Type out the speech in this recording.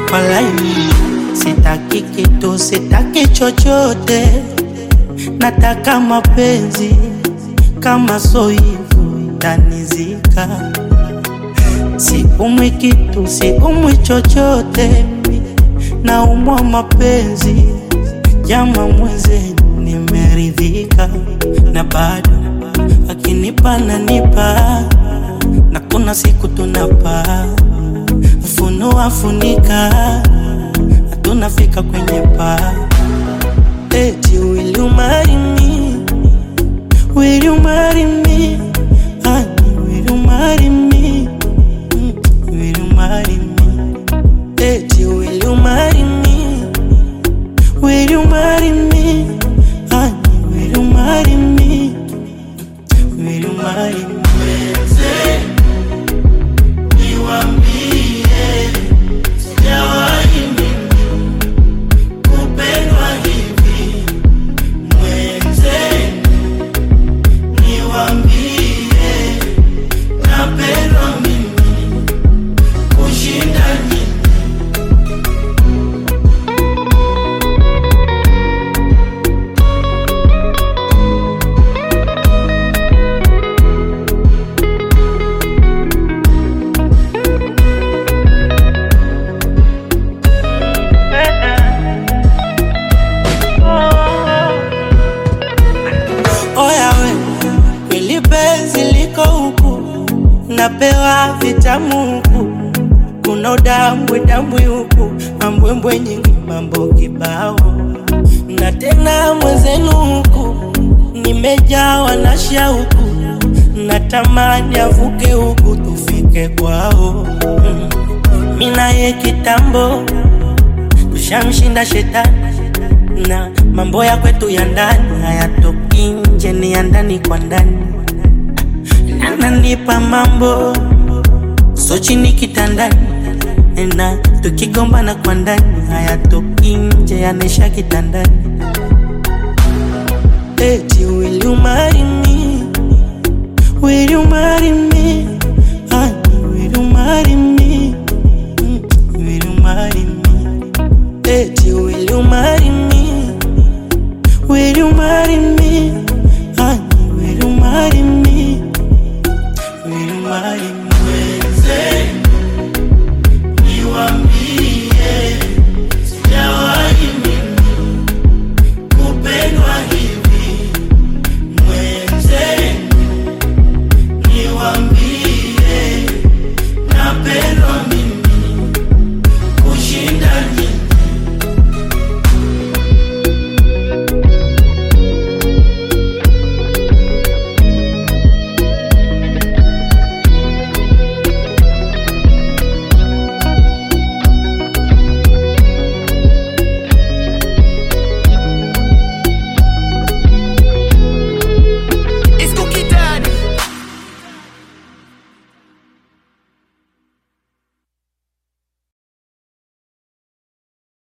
Walai, sitaki kitu, sitaki chochote. Nataka mapenzi, kama so hivyo tanizika. Siumwi kitu, siumwi chochote. Naumwa mapenzi, jama mwenzenu nimeridhika. Na bado akinipa nanipa, na kuna siku tunapa ufunua funika, tunafika kwenye paa. Eti will you marry me? Will you marry me? Honey, will you marry me? Will you marry me? Eti will you marry me? Will you marry me? Honey, will you marry me? Will you marry me? Penzi liko huku, napewa vitamu huku. Kuna udambwe dambwe huku, mambwembwe nyingi mambo kibao. Na tena mwenzenu huku, nimejawa na shauku. Natamani avuke huku tufike kwao. Mina ye kitambo, tushamshinda shetani. Na mambo ya kwetu ya ndani hayatoki nje, ni ya ndani kwa ndani. Ananipa mambo so chini kitandani, na tukigombana kwa ndani hayatoki nje, yanesha kitandani. Eti will you marry me? Will you marry me? Honey, will you marry me? Will you marry me? Eti will you marry me? Will you marry me?